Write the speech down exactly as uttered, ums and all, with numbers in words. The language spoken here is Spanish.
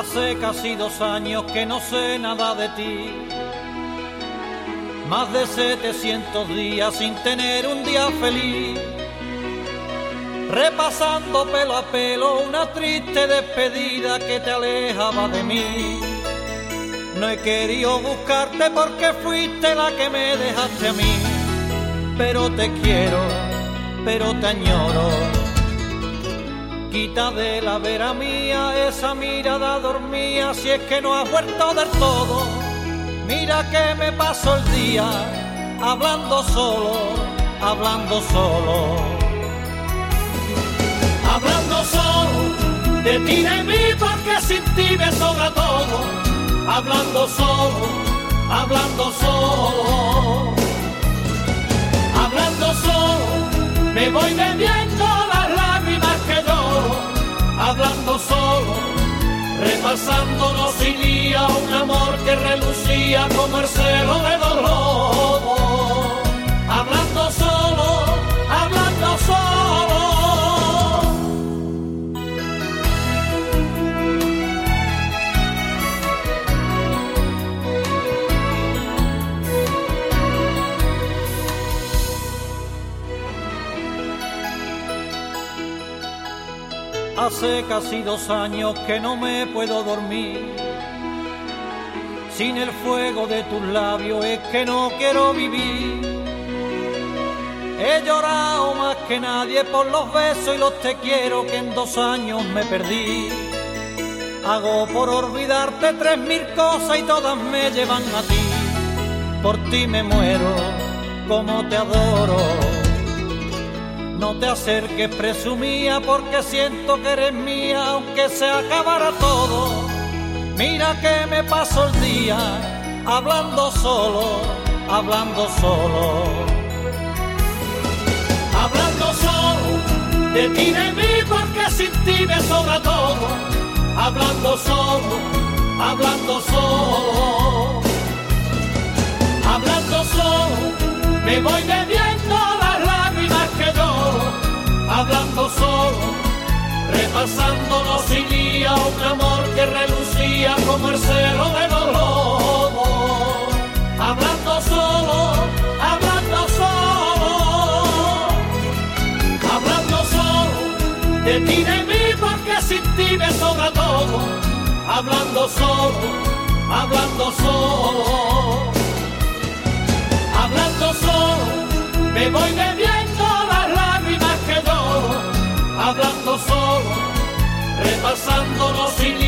Hace casi dos años que no sé nada de ti, más de setecientos días sin tener un día feliz, repasando pelo a pelo una triste despedida que te alejaba de mí. No he querido buscarte porque fuiste la que me dejaste a mí, pero te quiero, pero te añoro. Quita de la vera mía esa mirada dormida, si es que no has vuelto del todo. Mira que me paso el día hablando solo, hablando solo. Hablando solo de ti, de mí, porque sin ti me sobra todo. Hablando solo, hablando solo. Hablando solo, me voy bebiendo las lágrimas que lloro. Hablando solo, repasando no silía un amor que relucía como el celo de dolor. Hablando solo, hablando solo. Hace casi dos años que no me puedo dormir, sin el fuego de tus labios es que no quiero vivir. He llorado más que nadie por los besos y los te quiero que en dos años me perdí. Hago por olvidarte tres mil cosas y todas me llevan a ti. Por ti me muero, como te adoro. No te acerques, presumía, porque siento que eres mía, aunque se acabara todo. Mira que me paso el día hablando solo, hablando solo. Hablando solo de ti, de mí, porque sin ti me sobra todo. Hablando solo, hablando solo. Hablando solo, me voy bebiendo las lágrimas que lloro. Hablando solo, repasando no silía un amor que relucía como el celo de dolor. Hablando solo, hablando solo. Hablando solo de ti, de mí, porque sin ti me sobra todo. Hablando solo, hablando solo. Hablando solo, me voy bebiendo las lágrimas que lloro. Hablando solo, repasando no silía